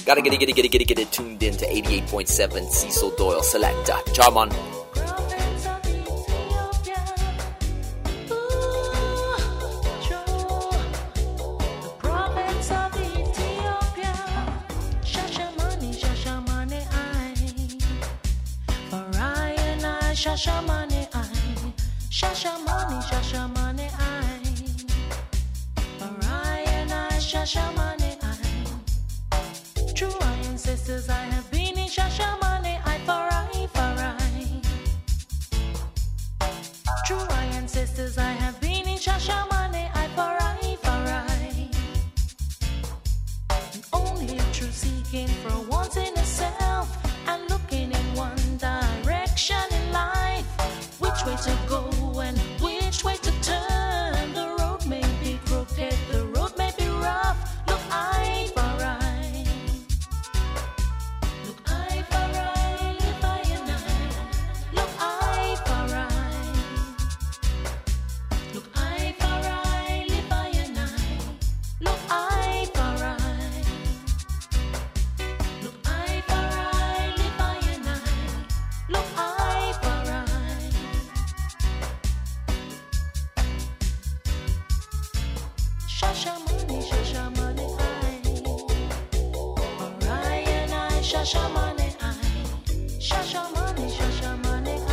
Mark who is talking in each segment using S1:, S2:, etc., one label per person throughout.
S1: Gotta get it tuned in to 88.7 Cecil Doyle Selector. Charmon.
S2: Shashamane I, Shashamane I, Orion I, Shashamane I. True ancestors I have been in Shashamane I, Farai. True ancestors I have been in Shashamane I, Farai. And only true seeking for once in a self and looking in one direction in life. Which way to go and which way to turn? The road may be crooked, the road may be rough. Look eye for eye. Look eye for eye, live eye and eye. Look eye for eye. Look eye for eye, live eye and eye. Look eye for eye. Look eye for eye, live eye and eye. Look eye for eye. Shashamane, Shashamane I, Orion I, Shashamane I, Shashamane, Shashamane I,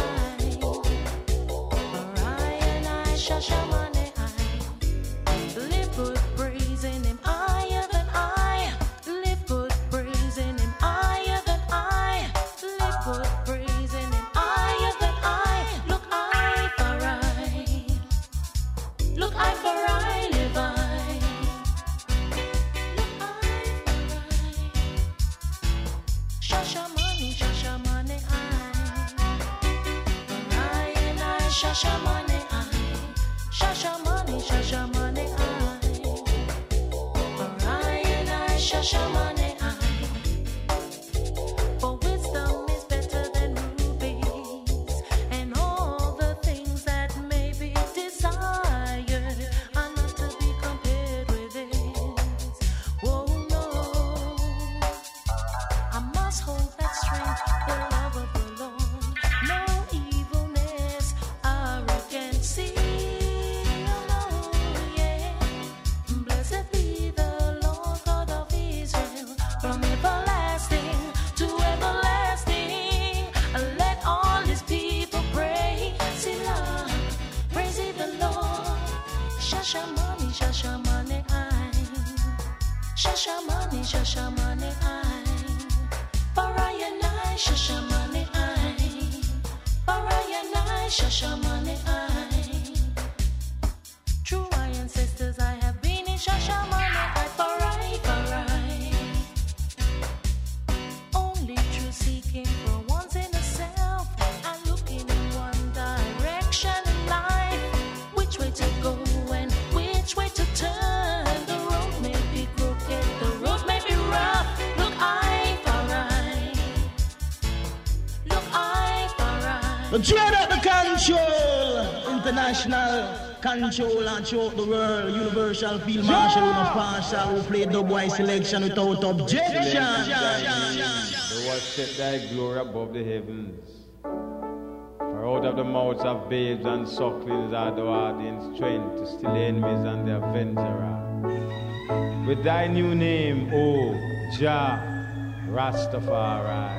S2: Orion I, Shashamane I. Live good praising him higher than I. Live good praising him higher than I. Live good praising him higher than I. Look eye for eye. Look eye for eye, live eye. Shashamane, Shashamane I, Orion I, Shashamane I, Shashamane, Shashamane I, Orion I, Shashamane I. For wisdom is better than rubies, and all the things that may be desired are not to be compared with it. Oh no. I must hold that strength, the love of the Lord. No evilness, arrogancy. Oh no, yeah. Blessed be the Lord God of Israel, from everlasting to everlasting. Let all his people pray. Selah, praise ye the Lord. Shashamane, Shashamane I. Shashamane, Shashamane I. Orion I, Shashamane I. Orion I, Shashamane I. True ancestors I have been in Shashamane I, Farai. Only true seeking for once in a self and looking in one direction in life. Which way to go and which way to turn? The road may be crooked, the road may be rough. Look eye for eye. Look eye for eye.
S3: But you got the control, international control and throughout the world. Universal Field Marshal, who no partial, who play dub-wise selection without objection.
S4: The Lord set thy glory above the heavens. For out of the mouths of babes and sucklings are thou ordained strength to still enemies and the avenger. With thy new name, O Jah Rastafari.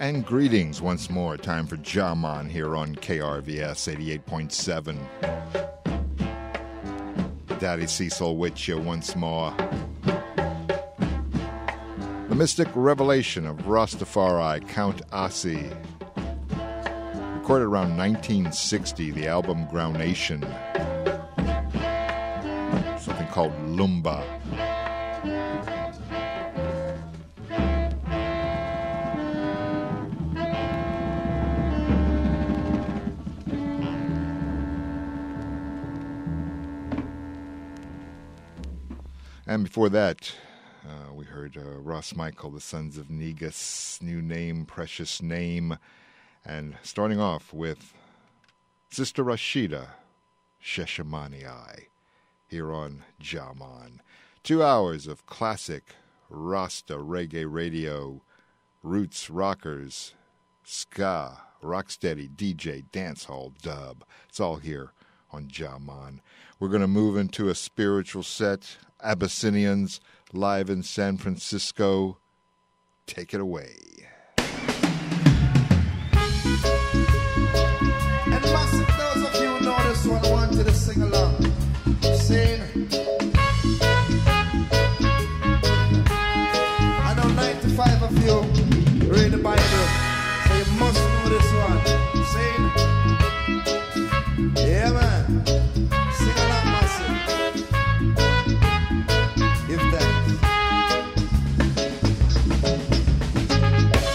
S5: And greetings once more. Time for Jaman here on KRVS 88.7. Daddy Cecil with you once more. The Mystic Revelation of Rastafari, Count Ossie. Recorded around 1960, the album Groundation. Something called Lumba. And before that, we heard Ross Michael, the Sons of Negus, new name, precious name. And starting off with Sister Rashida, Sheshamani I, here on Jaman. 2 hours of classic Rasta reggae radio, roots, rockers, ska, rocksteady, DJ, dancehall, dub. It's all here on Jaman. We're going to move into a spiritual set. Abyssinians live in San Francisco. Take it away.
S6: And massive those of you who know this one wanted to sing along. Sing. I know 95 of you read the Bible, so you must know this one. Sing. Yeah, man. Sing along, massive. Give thanks.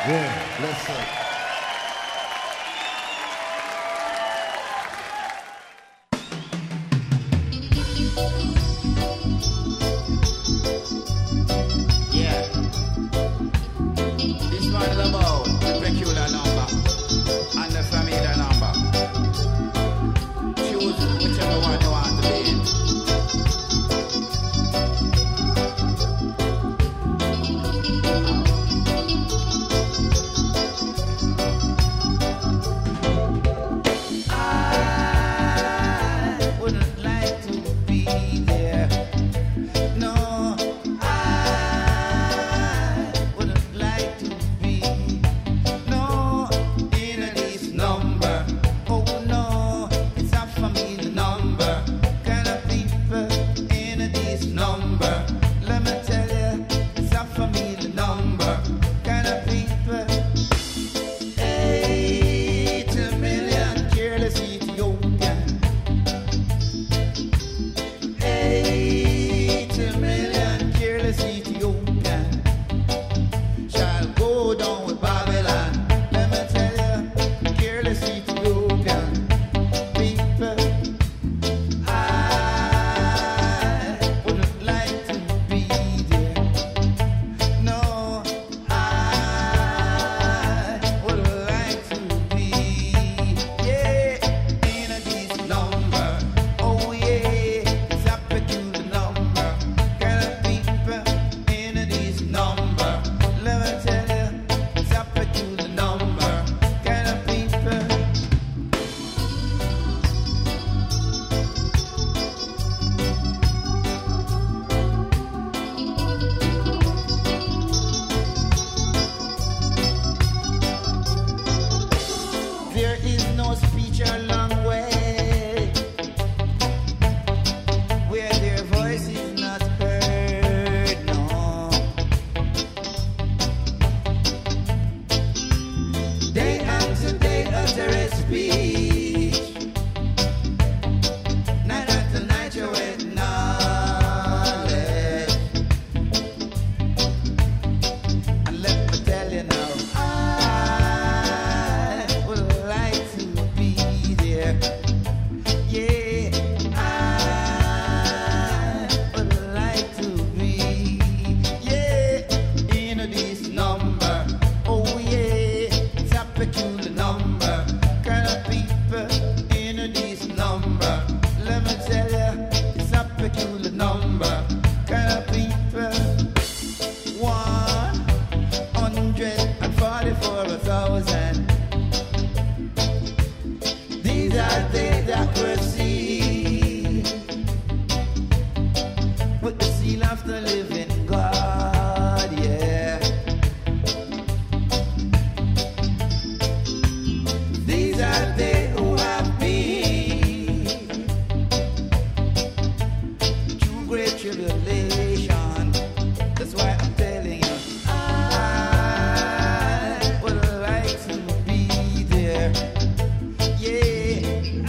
S6: Yeah, bless her.
S7: Yeah. This one is about the peculiar number and the familiar number. Choose whichever one you want to be in. I wouldn't like to be there. No, I wouldn't like to be. No, in this number. Oh no, it's a family number. Kind of people in this number. Let me tell you, it's a family number. Kind of people. 8 million careless Ethiopian. 8 million careless Ethiopian shall go down with Babylon. Let me tell you, careless Ethiopian people, I wouldn't like to be there. No, I would like to be, yeah, in this number. Oh yeah, it's a peculiar number. Kind of people in this number. Let me tell you, it's a peculiar number. Kind of people. There is no speech or long way where their voice is not heard. No, day unto day utter a speech. Night after night you with knowledge. And let me tell you now, I would like to be there. Yeah, I would like to be, yeah, in this number. Oh yeah, it's a peculiar number. Kind of people in this number. Let me tell you, it's a peculiar number. Kind of people. 144,000. These are they that were sealed with the seal of the living God, yeah. These are they who have been through great tribulation. That's why I'm telling you, I would like to be there. Yeah, I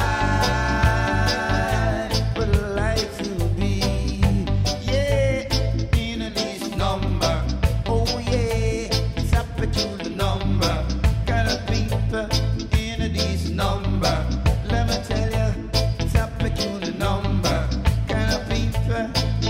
S7: would like to be, yeah, in this number. Oh yeah, it's a peculiar number. Kind of people in this number. Let me tell you, it's a peculiar number. Kind of people.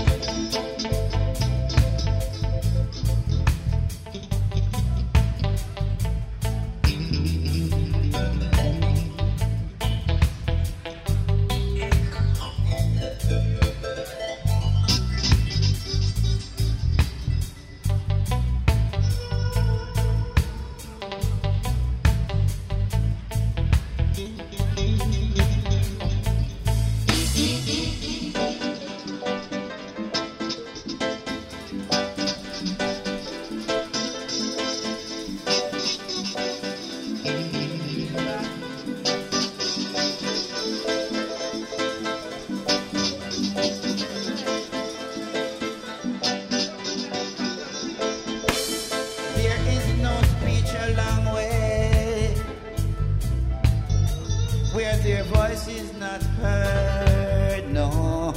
S7: There is no speech a long way where their voice is not heard. No,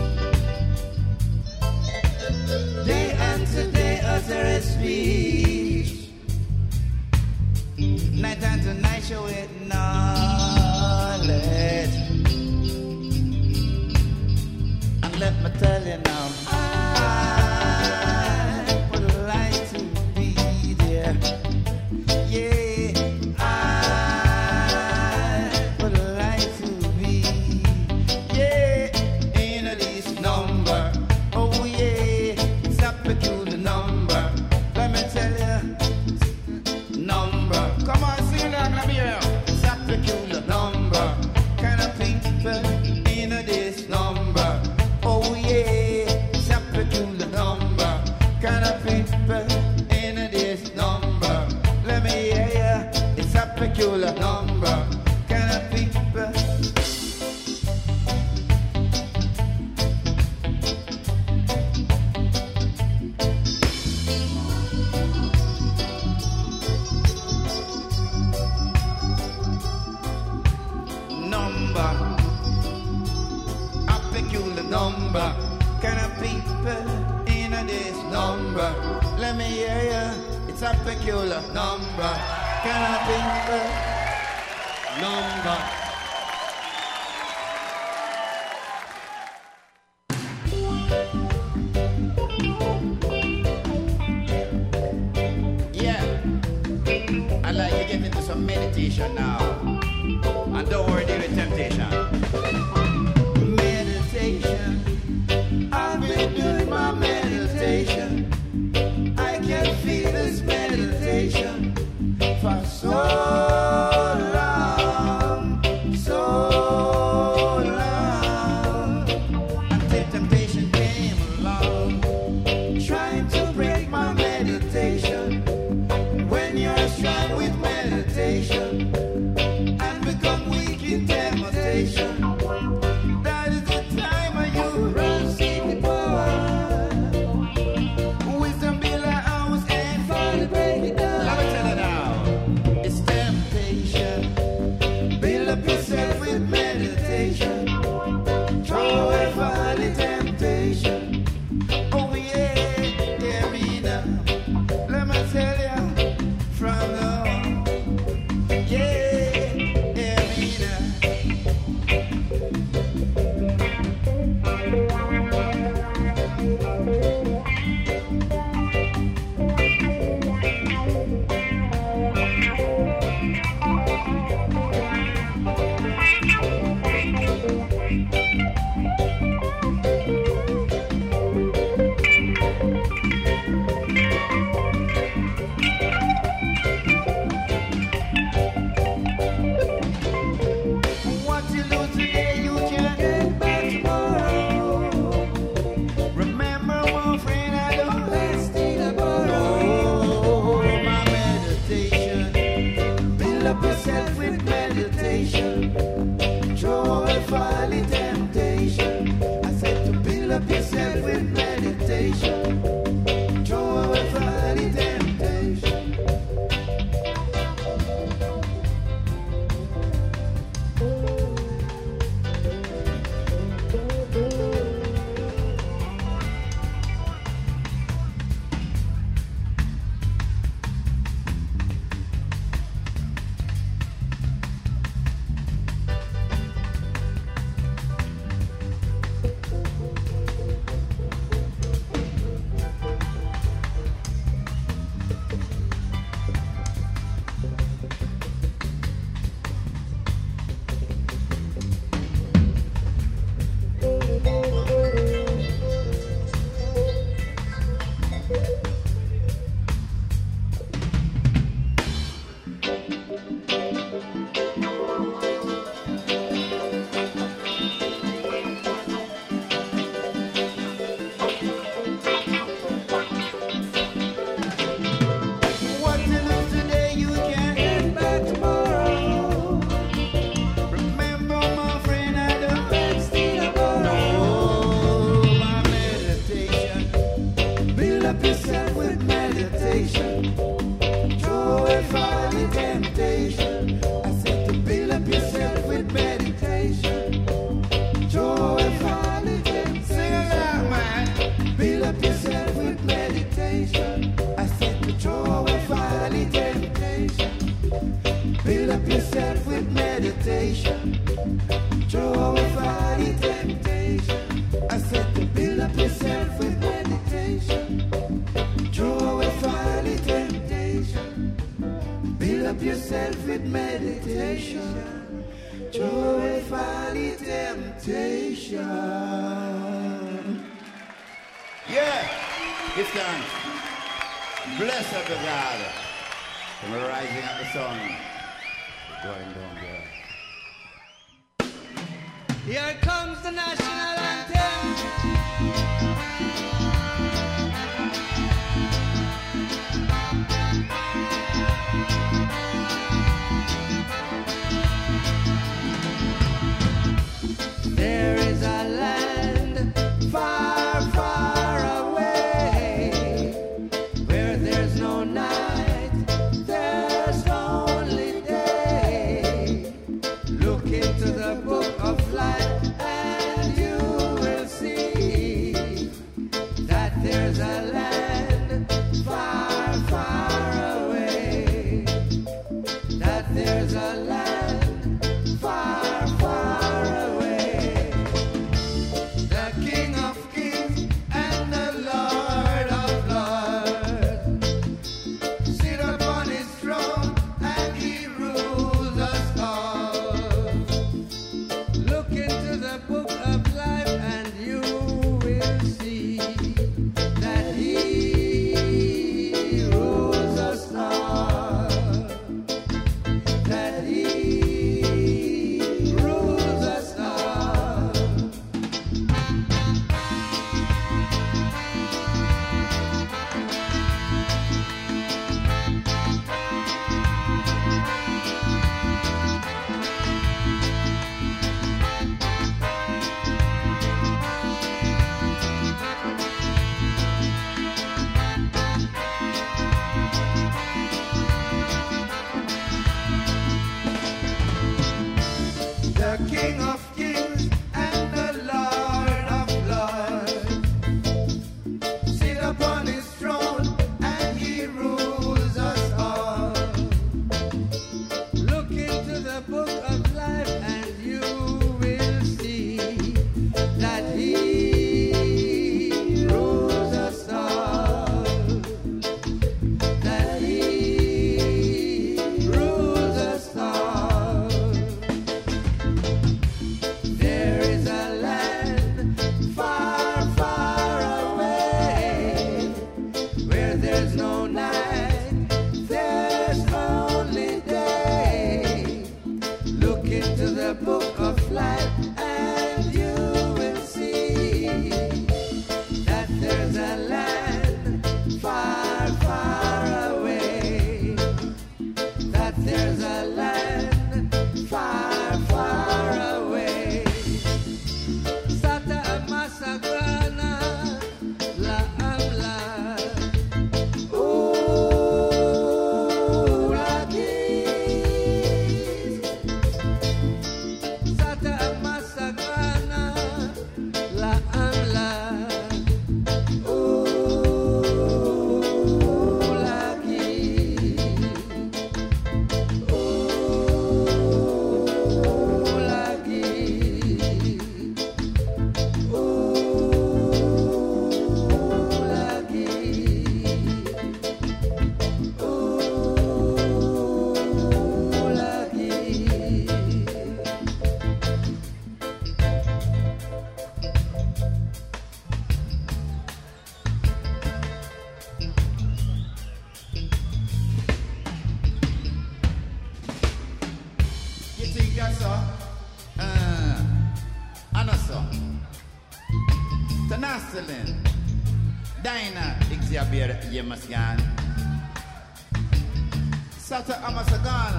S7: day unto day utter a speech. Yeah, I would like to be, yeah, in this number. Oh yeah, it's a peculiar number. Let me tell you, number. Come on, sing along, let me hear you. It's a peculiar number. Kind of people in this number. Oh yeah, it's a peculiar number. Kind of people in this number. Let me hear ya. It's a peculiar number. Kind of people. Number. A peculiar number. Kind of people in this number. Let me hear ya. It's a peculiar number. Kind of people. Number. Yeah. I'd like to get into some meditation now. And don't worry, there is temptation. Meditation. I've been doing my meditation. I can feel this meditation for so long, so long. Until temptation came along, trying to break my meditation. When you're strong with meditation and become weak in temptation, that is the time when you run seek the power. Wisdom be like hours and fall to break it down. Let me tell you now, it's temptation. Build up yourself with meditation. Throw away for the temptation. Oh yeah, hear me now. Let me tell you from now on. Yeah, hear me now. What you lose today, you can get back tomorrow. Remember, my friend, I don't last in a borrow. My meditation, build up yourself with meditation. Throw away folly temptation. I said to build up yourself with meditation. Throw away folly temptation. What you lose today, you can get back tomorrow. Remember, my friend, I don't last in a borrow. My meditation, build up yourself with meditation. Throw away folly temptation. I said to build up yourself with meditation. Throw away folly temptation. Sing along, man. Build up yourself with meditation. I said to throw away folly temptation. Build up yourself with meditation. Throw away folly temptation. I said to build up yourself with meditation. Throw away folly temptation. up yourself with meditation. Joy, folly, temptation. Yeah, give thanks. Blessed be God. From the rising of the sun, going down there.
S8: Here comes the national anthem. There is a land far, far away where there's no night, there's only day. Look into the book of life and you will see that there's a land far, far away. That there's a land far, far away. The King of Kings and the Lord of Lords sit upon his throne and he rules us all. Look into the book of life and you will see that he rules us all. That he rules us all. The King of Kings and the Lord of Lords sit upon his throne and he rules us all. Look into the book of life and you will see that he rules us all. That he rules us all. There is a land far, far away where there's no night, there's only day. Look into the book of life and you will see that there's a land far, far away. That there's a land far, far away. Sata Amasagrana La Amla Ooh, la Gis. Sata Amasagrana La Amla Ooh, la Gis. Ooh, la Gis.
S7: You think that's so? I know so. Tanaselin, Dinah, Xavier Yemasgan, Sata Amasagan.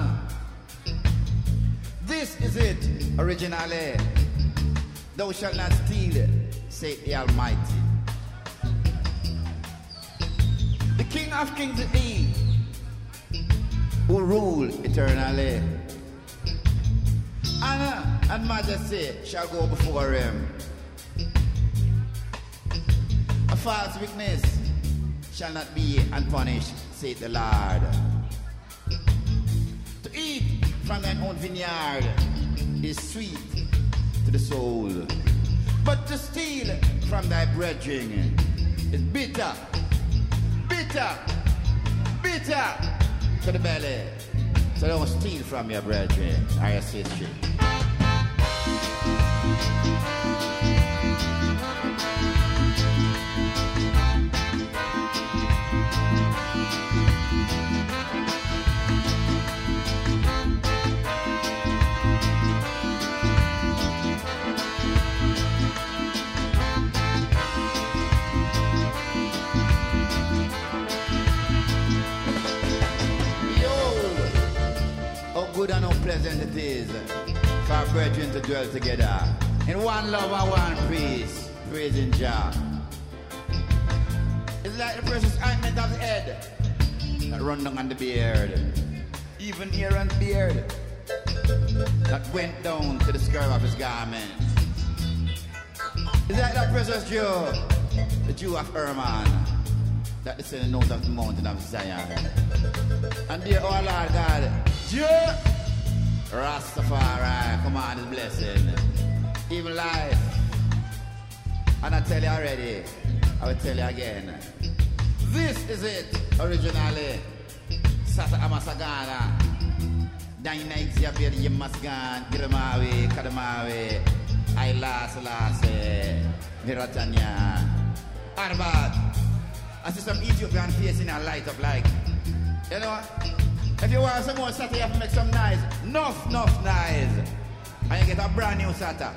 S7: This is it, originally. Thou shalt not steal, saith the Almighty. The King of Kings is he who rule eternally. Honor and majesty shall go before him. A false witness shall not be unpunished, saith the Lord. To eat from thine own vineyard is sweet to the soul, but to steal from thy brethren is bitter, bitter, bitter to the belly.
S9: So don't steal from your brethren or your sister. Good and how pleasant it is for our brethren to dwell together in one love and one peace, praising Jah. It's like the precious ointment of the head that run down on the beard, even Aaron's beard that went down to the skirt of his garment. It's like that precious Jew, the Jew of Hermon, that descended out of the mountain of Zion. And dear oh Lord God, Jew, Rastafari, come on, his blessing. Even life. And I tell you already, I will tell you again. This is it, originally. Sata Amasagana. Daina Xavier Yemasgan, Giramawi, Kadamawi, Aila Selase, Miratanya. Arbat. I see some Ethiopian face in a light of like. You know what? If you want some more Sata, you have to make some noise. Enough noise. And you get a brand new Sata.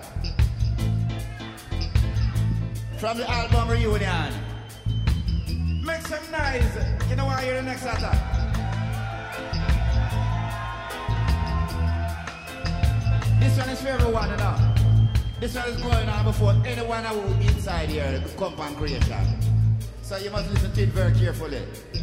S9: From the album Reunion. Make some noise. You know why you're the next Sata? This one is for everyone, you know. This one is going on before anyone who inside here, the compound creation. So you must listen to it very carefully.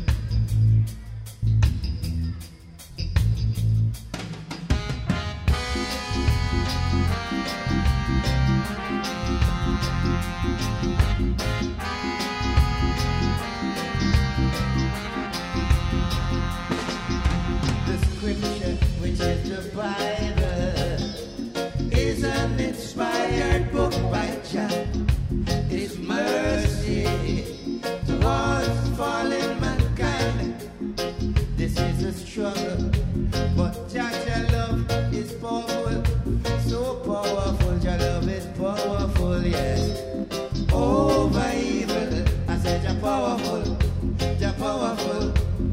S7: Which is the Bible, is an inspired book by Jah. His mercy towards fallen mankind. This is a struggle, but Jah love is powerful, so powerful. Jah love is powerful, yes. Over evil, I said Jah powerful, Jah powerful.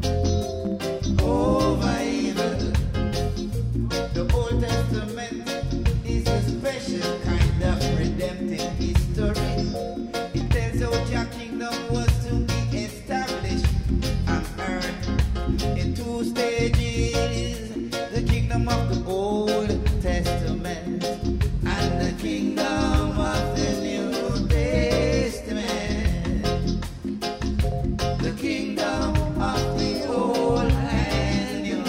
S7: Over evil. The Old Testament is a special kind of redemptive history. It tells how Jah kingdom was to be established on earth in two stages. The kingdom of the Old Testament and the kingdom of the New Testament. The kingdom of the Old and New.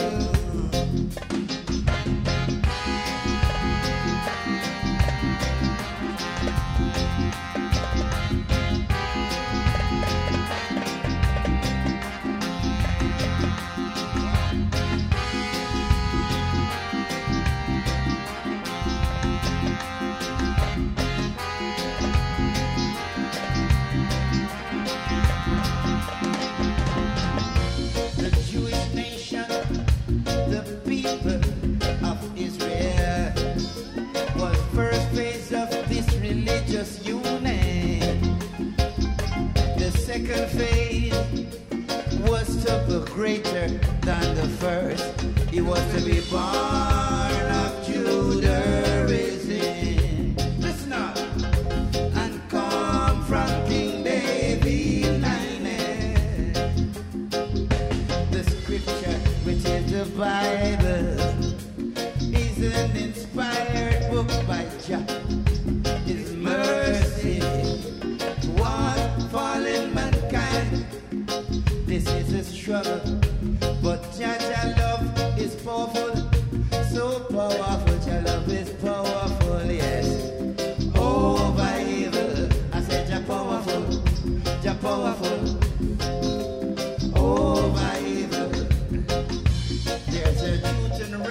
S7: The Jewish nation, the people of Israel, was first phase of this religious union. The second phase was to be greater than the first. It was to be born of Judaism. Listen up. And come from King David lineage. The scripture, which is the Bible, is an inspired book by Jah. His mercy towards fallen mankind. This is a struggle, but Jah love is powerful, so powerful. Jah love is powerful, yes. Over evil, I said Jah powerful, Jah powerful. Over evil. There's a truth in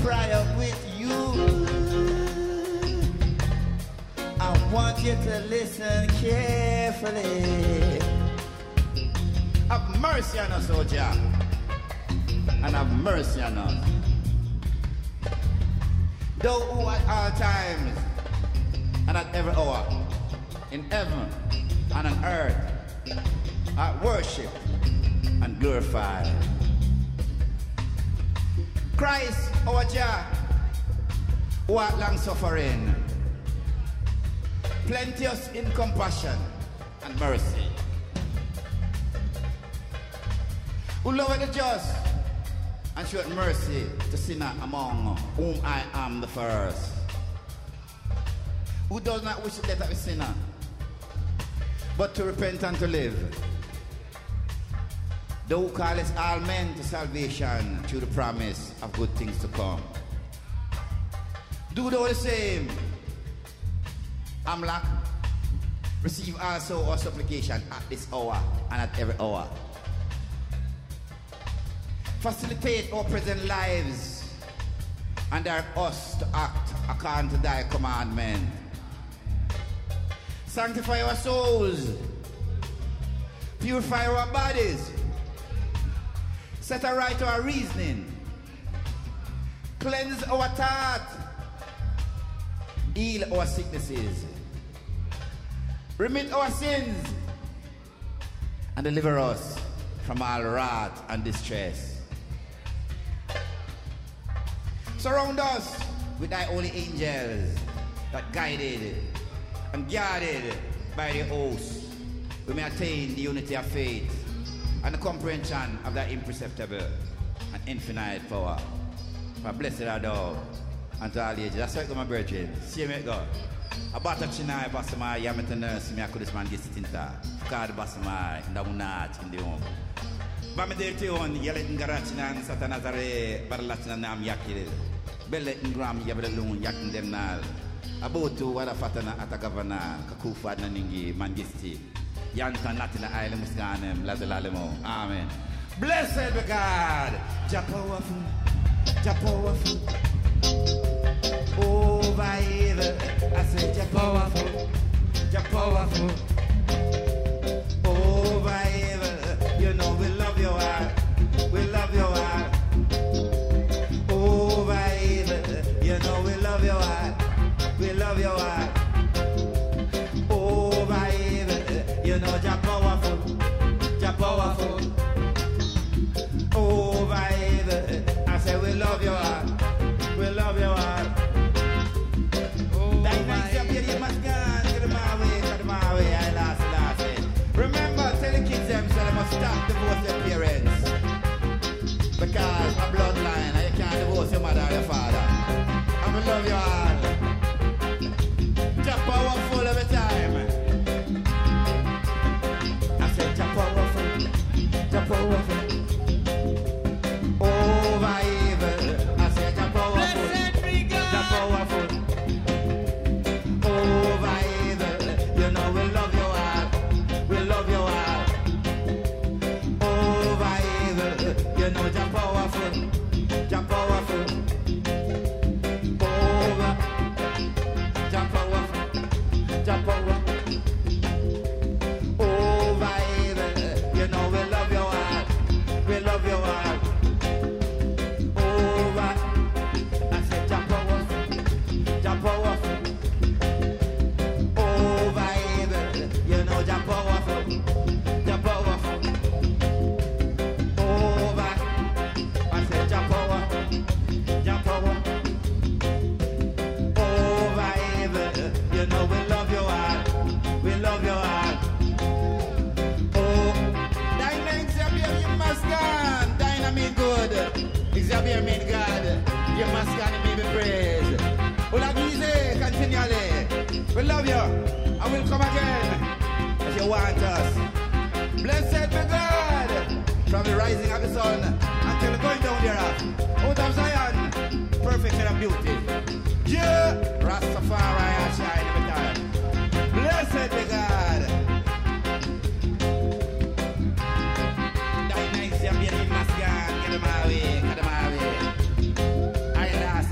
S9: pry up with you. I want you to listen carefully. Have mercy on us, O Jah, and have mercy on us. Thou who at all times and at every hour, in heaven and on earth, are worshipped and glorified. Christ, our Jah, who art long suffering, plenteous in compassion and mercy, who loveth the just and showeth mercy to sinner among whom I am the first, who does not wish the death of a sinner, but to repent and to live. Thou who callest all men to salvation through the promise of good things to come. Do thou the same. Amlak, receive also our supplication at this hour and at every hour. Facilitate our present lives and direct us to act according to thy commandment. Sanctify our souls, purify our bodies, set aright our reasoning, cleanse our thought, heal our sicknesses, remit our sins, and deliver us from all wrath and distress. Surround us with thy holy angels that guided and guarded by the host, we may attain the unity of faith and the comprehension of thy imperceptible and infinite power. For blessed are thou unto all ages. That's right, my brethren. See me go. About a chinai basama yamete nurse me akudis man gisitinta. Fukad basama ndamunat in the home. Bamedete on yelet ngarachinan satanazare barlatina nam yakil. Belle ingram yabrelun yakin demnal. Abotu wada fatana atagavana kakufa naningi mangisti. Yanta natina island musganem lazalalemo. Amen. Blessed be God. Jah powerful. Jah powerful. Over evil. I say Jah powerful. Jah powerful. Over evil. You know we love your heart. We love your heart. Over evil. You know we love your heart. We love your heart. Over evil. You know Jah powerful. Jah powerful. Over evil. I say we love your heart. We love your heart. That makes you feel you must go. Get my way, I last it. Remember, tell the kids them so they must stop divorce their parents. Because a bloodline, and you can't divorce your mother or your father. I will love your heart. Jah powerful every time. I said Jah powerful. Jah powerful. Over evil. I said Jah powerful. Jah powerful. Over evil. You know we love your heart. We love your heart. Over evil. You know Jah powerful. Jah powerful. Over. Jah powerful. Jah powerful. Over evil. You know we love your heart. We love your heart. Over. I said Jah powerful. Jah powerful. Over evil. You know Jah powerful. Jah powerful. Over. I said Jah powerful. Jah powerful. Over evil. You know we love your heart. We love your heart. Oh, Dynamic Xavier, you must go. Dynamic good. Xavier mean God. You must go and be praised. Ula easy, continually. We love you. And we'll come again if you want us. Blessed be God. From the rising of the sun until the going down thereof. Out of Zion, perfection of beauty. Yeah, Rastafari I shine every time. Blessed be God. Dynamic Xavier, you must go. Get him away. Get him away. I last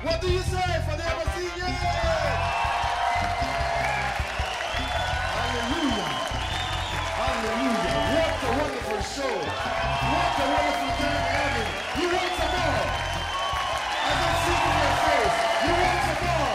S6: What do you say for the Abasinians? Hallelujah. Hallelujah. What a wonderful show. What a wonderful time we're having. You want some more? I can see it in your face. You want some more?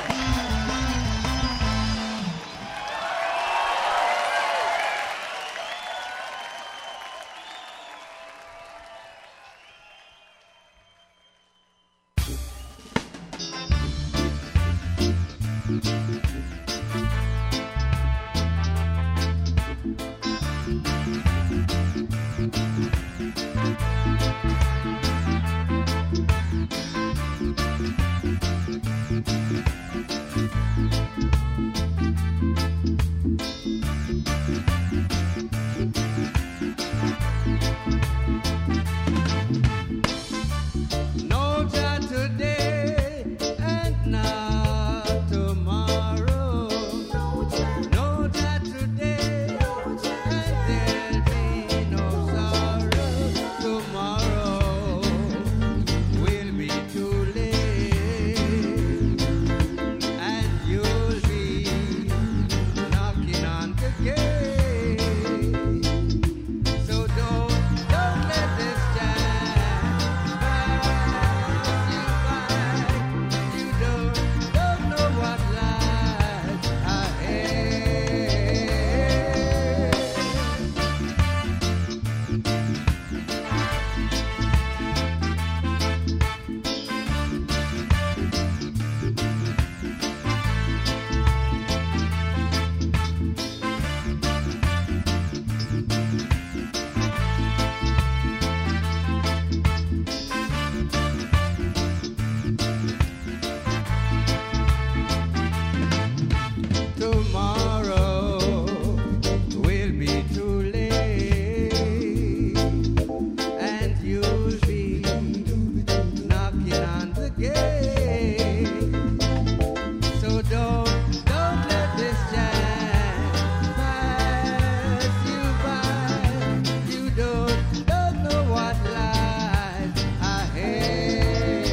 S8: No job today and not tomorrow. No job today and there'll be no sorrow. Tomorrow will be too late, and you'll be knocking on the gate. So don't let this time pass you by. You don't know what lies ahead. Tomorrow will be too late, and you'll be knocking on the gate. So don't let this time pass you by. You don't know what lies ahead.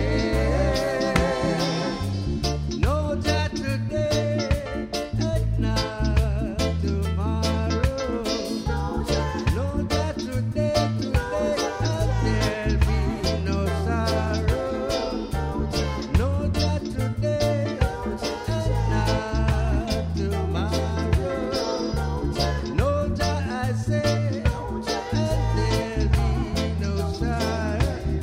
S8: No job today and not tomorrow. No job today, and there'll be no sorrow. No job today and not tomorrow. No job, I say, and there'll be no sorrow.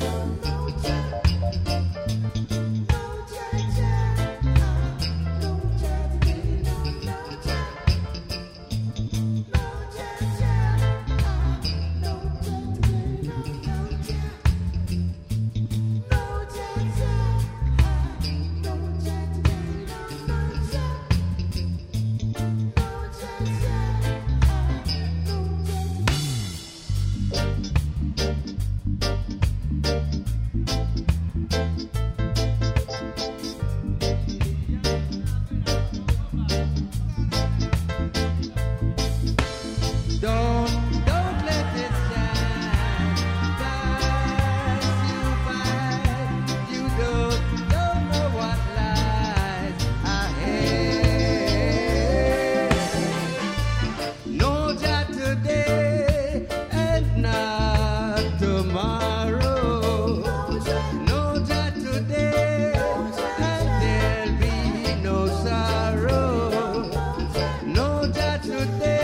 S8: Don't let this time pass you by. You don't know what lies ahead. No job today and not tomorrow. No job today and there'll be no sorrow. No job today.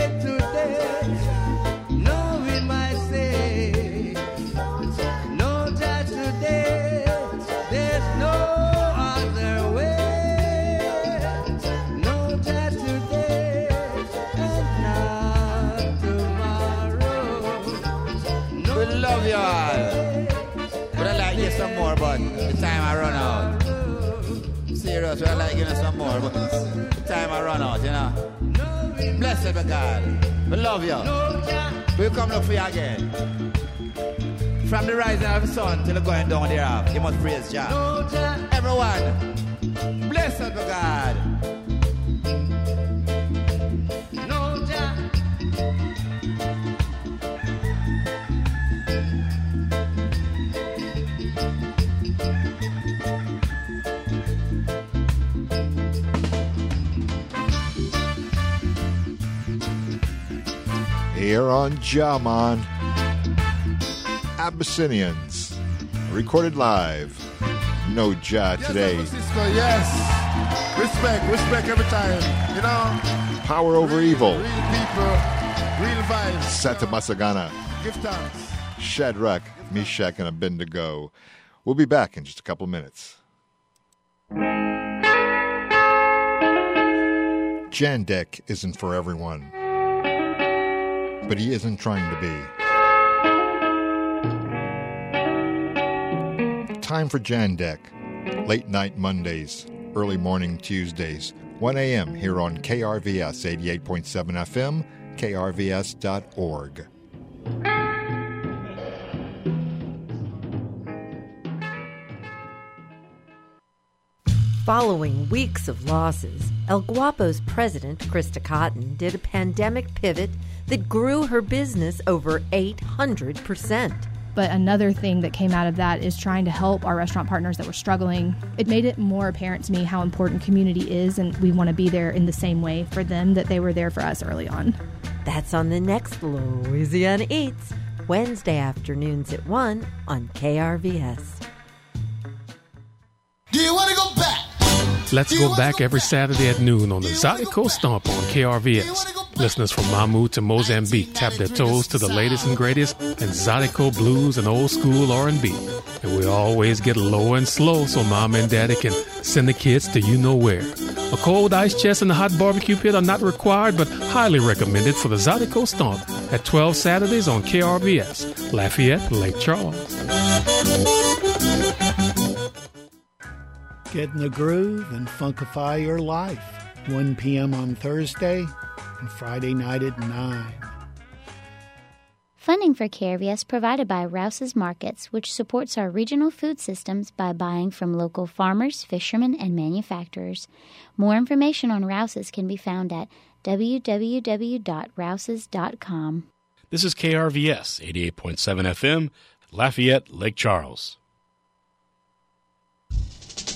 S8: Knowing my say, no job today, there's no other way. No job today and not tomorrow. No
S9: We love you all. But I like you some more, but the time I run out. Serious, we like you some more, but the time I run out, you know. Blessed be God. We love you. We'll come look for you again. From the rising of the sun till the going down thereof, you must praise Jah. Everyone, blessed be God.
S8: No job.
S5: here on Jaman. Abyssinians, recorded live. No Ja today.
S6: Yes, San Francisco, yes. Respect every time. You know.
S5: Power over evil.
S6: Real people, real vibes.
S5: Santa Masagana.
S6: Give thanks.
S5: Shadrach, Meshach, and Abednego. We'll be back in just a couple minutes. Jandek isn't for everyone, but he isn't trying to be. Time for Jandek. Late night Mondays, early morning Tuesdays, 1 a.m. here on KRVS 88.7 FM, krvs.org.
S10: Following weeks of losses, El Guapo's president, Krista Cotton, did a pandemic pivot that grew her business over 800%.
S11: But another thing that came out of that is trying to help our restaurant partners that were struggling. It made it more apparent to me how important community is, and we want to be there in the same way for them that they were there for us early on.
S10: That's on the next Louisiana Eats, Wednesday afternoons at 1 on KRVS.
S6: Do you want to go back?
S12: Let's go back every Saturday at noon on the Zydeco Stomp on KRVS. Listeners from Mamou to Mozambique tap their toes to the latest and greatest in Zydeco blues and old school R&B. And we always get low and slow so Mom and Daddy can send the kids to you know where. A cold ice chest and a hot barbecue pit are not required but highly recommended for the Zydeco Stomp at 12 Saturdays on KRVS, Lafayette, Lake Charles.
S13: Get in the groove and funkify your life. 1 p.m. on Thursday and Friday night at 9.
S14: Funding for KRVS provided by Rouse's Markets, which supports our regional food systems by buying from local farmers, fishermen, and manufacturers. More information on Rouse's can be found at www.rouses.com.
S15: This is KRVS 88.7 FM, Lafayette, Lake Charles.